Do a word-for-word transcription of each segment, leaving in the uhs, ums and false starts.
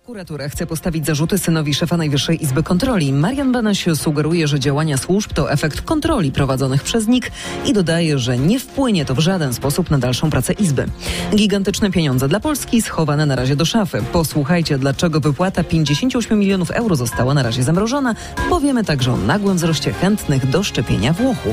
Prokuratura chce postawić zarzuty synowi szefa Najwyższej Izby Kontroli. Marian Banaś sugeruje, że działania służb to efekt kontroli prowadzonych przez N I K i dodaje, że nie wpłynie to w żaden sposób na dalszą pracę Izby. Gigantyczne pieniądze dla Polski schowane na razie do szafy. Posłuchajcie, dlaczego wypłata pięćdziesiąt osiem milionów euro została na razie zamrożona. Powiemy także o nagłym wzroście chętnych do szczepienia Włochów.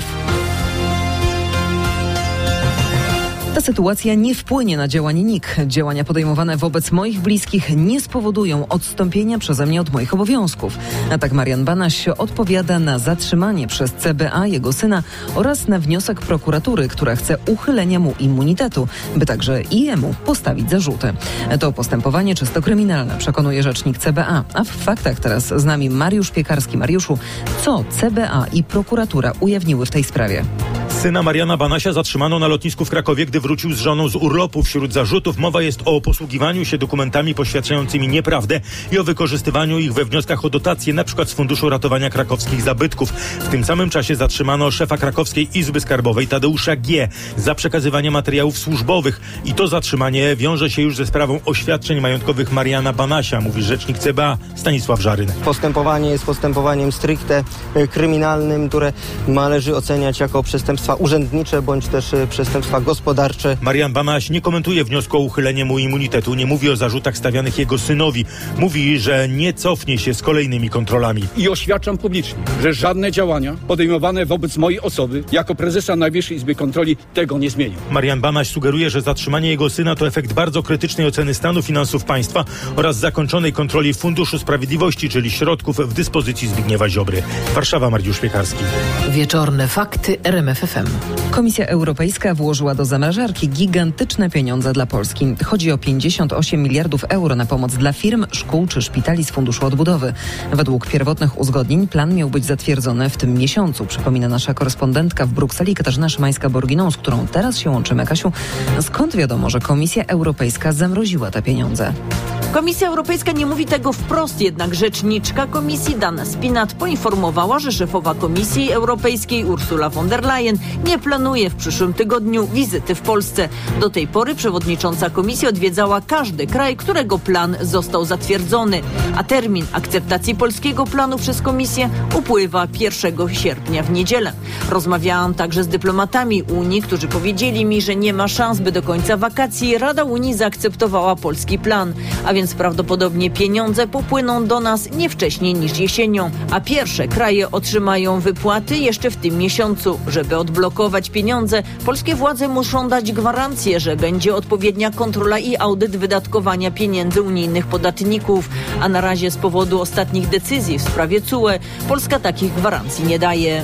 Ta sytuacja nie wpłynie na działanie N I K. Działania podejmowane wobec moich bliskich nie spowodują odstąpienia przeze mnie od moich obowiązków. A tak Marian Banaś odpowiada na zatrzymanie przez C B A jego syna oraz na wniosek prokuratury, która chce uchylenia mu immunitetu, by także i jemu postawić zarzuty. To postępowanie czysto kryminalne, przekonuje rzecznik C B A. A w faktach teraz z nami Mariusz Piekarski. Mariuszu, co C B A i prokuratura ujawniły w tej sprawie? Syna Mariana Banasia zatrzymano na lotnisku w Krakowie, gdy wrócił z żoną z urlopu. Wśród zarzutów mowa jest o posługiwaniu się dokumentami poświadczającymi nieprawdę i o wykorzystywaniu ich we wnioskach o dotacje, np. z Funduszu Ratowania Krakowskich Zabytków. W tym samym czasie zatrzymano szefa Krakowskiej Izby Skarbowej Tadeusza G. za przekazywanie materiałów służbowych. I to zatrzymanie wiąże się już ze sprawą oświadczeń majątkowych Mariana Banasia, mówi rzecznik C B A Stanisław Żaryn. Postępowanie jest postępowaniem stricte kryminalnym, które należy oceniać jako przestępstwa urzędnicze bądź też przestępstwa gospodarcze. Marian Banaś nie komentuje wniosku o uchylenie mu immunitetu, nie mówi o zarzutach stawianych jego synowi. Mówi, że nie cofnie się z kolejnymi kontrolami. I oświadczam publicznie, że żadne działania podejmowane wobec mojej osoby jako prezesa Najwyższej Izby Kontroli tego nie zmienią. Marian Banaś sugeruje, że zatrzymanie jego syna to efekt bardzo krytycznej oceny stanu finansów państwa oraz zakończonej kontroli Funduszu Sprawiedliwości, czyli środków w dyspozycji Zbigniewa Ziobry. Warszawa, Mariusz Piekarski. Wieczorne fakty R M F F M. Komisja Europejska włożyła do zamrażarki gigantyczne pieniądze dla Polski. Chodzi o pięćdziesiąt osiem miliardów euro na pomoc dla firm, szkół czy szpitali z Funduszu Odbudowy. Według pierwotnych uzgodnień plan miał być zatwierdzony w tym miesiącu, przypomina nasza korespondentka w Brukseli Katarzyna Szymańska-Borginą, z którą teraz się łączymy. Kasiu, skąd wiadomo, że Komisja Europejska zamroziła te pieniądze? Komisja Europejska nie mówi tego wprost, jednak rzeczniczka Komisji Dana Spinat poinformowała, że szefowa Komisji Europejskiej Ursula von der Leyen nie planuje w przyszłym tygodniu wizyty w Polsce. Do tej pory przewodnicząca Komisji odwiedzała każdy kraj, którego plan został zatwierdzony, a termin akceptacji polskiego planu przez Komisję upływa pierwszego sierpnia w niedzielę. Rozmawiałam także z dyplomatami Unii, którzy powiedzieli mi, że nie ma szans, by do końca wakacji Rada Unii zaakceptowała polski plan, a więc prawdopodobnie pieniądze popłyną do nas nie wcześniej niż jesienią, a pierwsze kraje otrzymają wypłaty jeszcze w tym miesiącu. Żeby odblokować pieniądze, polskie władze muszą dać gwarancję, że będzie odpowiednia kontrola i audyt wydatkowania pieniędzy unijnych podatników, a na razie z powodu ostatnich decyzji w sprawie C U E Polska takich gwarancji nie daje.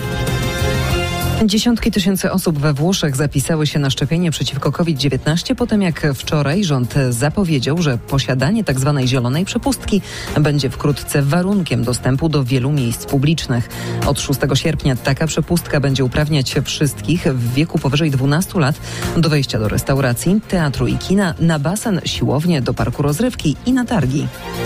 Dziesiątki tysięcy osób we Włoszech zapisały się na szczepienie przeciwko COVID dziewiętnaście po tym, jak wczoraj rząd zapowiedział, że posiadanie tzw. zielonej przepustki będzie wkrótce warunkiem dostępu do wielu miejsc publicznych. Od szóstego sierpnia taka przepustka będzie uprawniać wszystkich w wieku powyżej dwunastu lat do wejścia do restauracji, teatru i kina, na basen, siłownię, do parku rozrywki i na targi.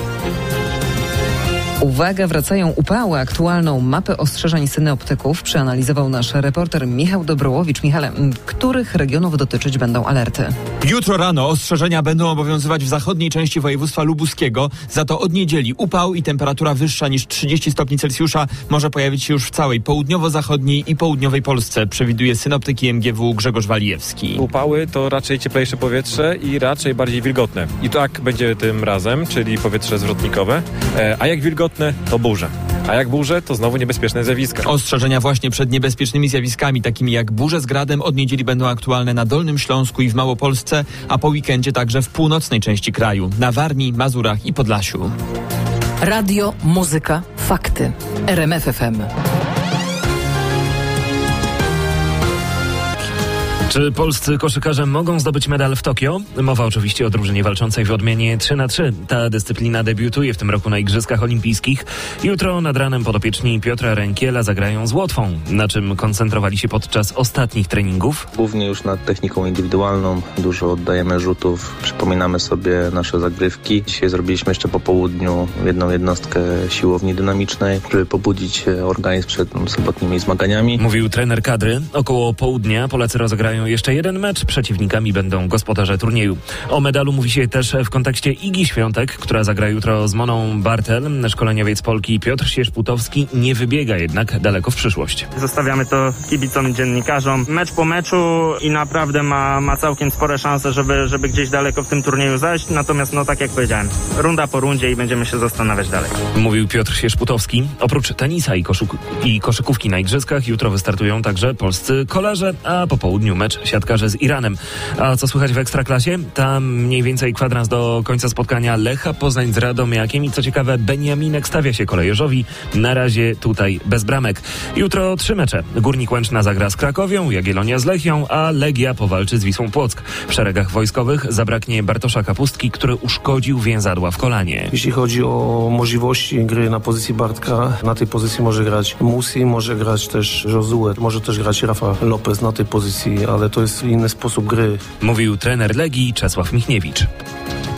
Uwaga, wracają upały. Aktualną mapę ostrzeżeń synoptyków przeanalizował nasz reporter Michał Dobrołowicz. Michale, których regionów dotyczyć będą alerty? Jutro rano ostrzeżenia będą obowiązywać w zachodniej części województwa lubuskiego. Za to od niedzieli upał i temperatura wyższa niż trzydzieści stopni Celsjusza może pojawić się już w całej południowo-zachodniej i południowej Polsce, przewiduje synoptyk I M G W Grzegorz Walijewski. Upały to raczej cieplejsze powietrze i raczej bardziej wilgotne. I tak będzie tym razem, czyli powietrze zwrotnikowe. E, a jak wilgotne, to burze. A jak burze, to znowu niebezpieczne zjawiska. Ostrzeżenia właśnie przed niebezpiecznymi zjawiskami, takimi jak burze z gradem, od niedzieli będą aktualne na Dolnym Śląsku i w Małopolsce, a po weekendzie także w północnej części kraju, na Warmii, Mazurach i Podlasiu. Radio, muzyka, fakty. R M F F M. Czy polscy koszykarze mogą zdobyć medal w Tokio? Mowa oczywiście o drużynie walczącej w odmianie trzy na trzy. Ta dyscyplina debiutuje w tym roku na Igrzyskach Olimpijskich. Jutro nad ranem podopieczni Piotra Rękiela zagrają z Łotwą, na czym koncentrowali się podczas ostatnich treningów. Głównie już nad techniką indywidualną. Dużo oddajemy rzutów, przypominamy sobie nasze zagrywki. Dzisiaj zrobiliśmy jeszcze po południu jedną jednostkę siłowni dynamicznej, żeby pobudzić organizm przed sobotnimi zmaganiami. Mówił trener kadry. Około południa Polacy rozegrają zagrają jeszcze jeden mecz. Przeciwnikami będą gospodarze turnieju. O medalu mówi się też w kontekście Igi Świątek, która zagra jutro z Moną Bartel. Szkoleniowiec Polki Piotr Sierzputowski nie wybiega jednak daleko w przyszłość. Zostawiamy to kibicom i dziennikarzom. Mecz po meczu i naprawdę ma, ma całkiem spore szanse, żeby, żeby gdzieś daleko w tym turnieju zajść. Natomiast, no tak jak powiedziałem, runda po rundzie i będziemy się zastanawiać dalej. Mówił Piotr Sierzputowski. Oprócz tenisa i, koszuk- i koszykówki na igrzyskach jutro wystartują także polscy kolarze, a po południu mecz siatkarze z Iranem. A co słychać w Ekstraklasie? Tam mniej więcej kwadrans do końca spotkania Lecha Poznań z Radomiakiem i co ciekawe Beniaminek stawia się kolejorzowi. Na razie tutaj bez bramek. Jutro trzy mecze. Górnik Łęczna zagra z Krakowią, Jagiellonia z Lechią, a Legia powalczy z Wisłą Płock. W szeregach wojskowych zabraknie Bartosza Kapustki, który uszkodził więzadła w kolanie. Jeśli chodzi o możliwości gry na pozycji Bartka, na tej pozycji może grać Musi, może grać też Josue, może też grać Rafa Lopez na tej pozycji, ale to jest inny sposób gry. Mówił trener Legii Czesław Michniewicz.